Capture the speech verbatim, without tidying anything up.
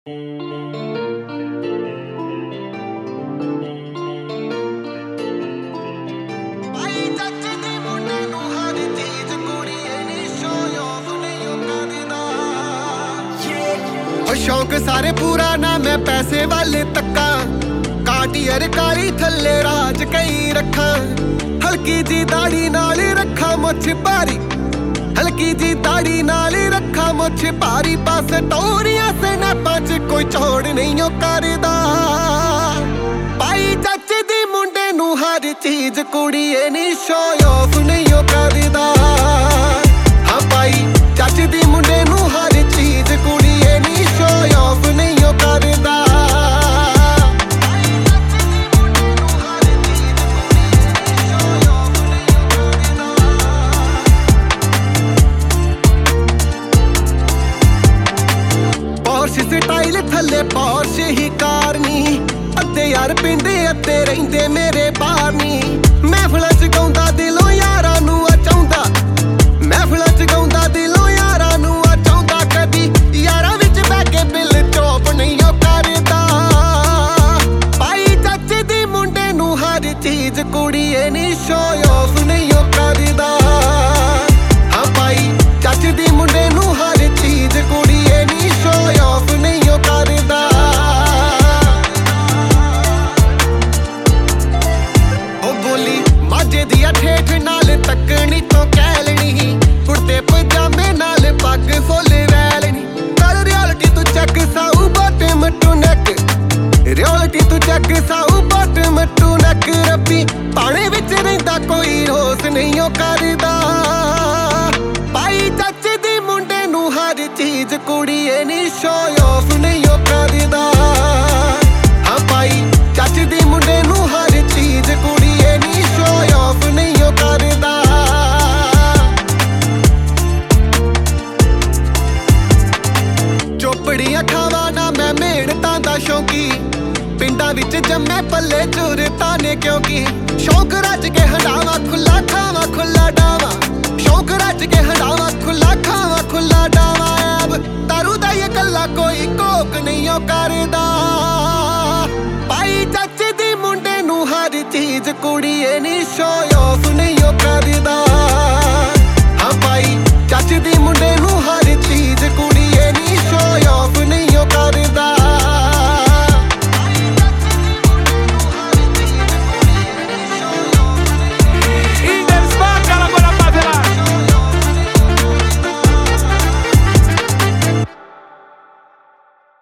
शौक सारे पूरा ना मैं पैसे वाले तक्का काटियर कारी थल्ले राज कई रखा हल्की जी दाढ़ी नाल रखा मुछ भारी हल्की जी दाढ़ी नाल रखा मुछ भारी पास टोरिया से नापा च कोई छोड़ नहीं करदा पाई चाचे दी मुंडे नू हर चीज कुड़िए नी शो ऑफ नहीं करदा हाँ पाई चाचे दी मुंडे नू हर चीज कुड़िए नी शो ऑफ नहीं करदा स्टाइल थले पॉर्श ही कार नी अद्धे यार पिंडे अद्धे रहिंदे मेरे बाहर नी महफिलां च गाउंदा दिलों यारां नू अचाउंदा महफिलां च गाउंदा दिलों यारां नू अचाउंदा कदी यारां विच बैठ के बिल चोप नहीं ओ करदा पाई चाचे दी मुंडे नू हर चीज कुड़िए नी शो ऑफ नहीं ओ करदा हाँ पाई चाचे दी मुंडे नू हर चीज कुड़िए नी शो ऑफ करदा ओ बोली माजे दिया ठेठ नाल तकनी तो कह लेनी कुर्ते पजामे नाल पग फुल वैलनी कर रियलिटी तू चेक साऊ बॉटम टू नेक रियलिटी तू चेक साऊ बॉटम टू नेक रब्बी पाने विच रहिंदा कोई रोस नहीं ओ करदा पाई चाचे दी मुंडे नू हर चीज कुड़िए नी शो ऑफ नहीं ओ करदा हाँ पाई चाचे दी मुंडे नू हर चीज कुड़िए नी शो ऑफ नहीं ओ करदा चोपड़ियां खावा ना मैं मेहनतां दा शौकी पिंडां विच जम्मे पल्ले जुरतां ने क्योंकि शौक रज के हंडावा खुला खावा खुला डावा शौक रज के हंडावा खुला खावा खुला डावा अब तारू दा ये गल्ला कोई कोक नहीं ओ करदा पाई चाचे दी मुंडे नू हर चीज कुड़िए नी शो ऑफ नहीं ओ करदा।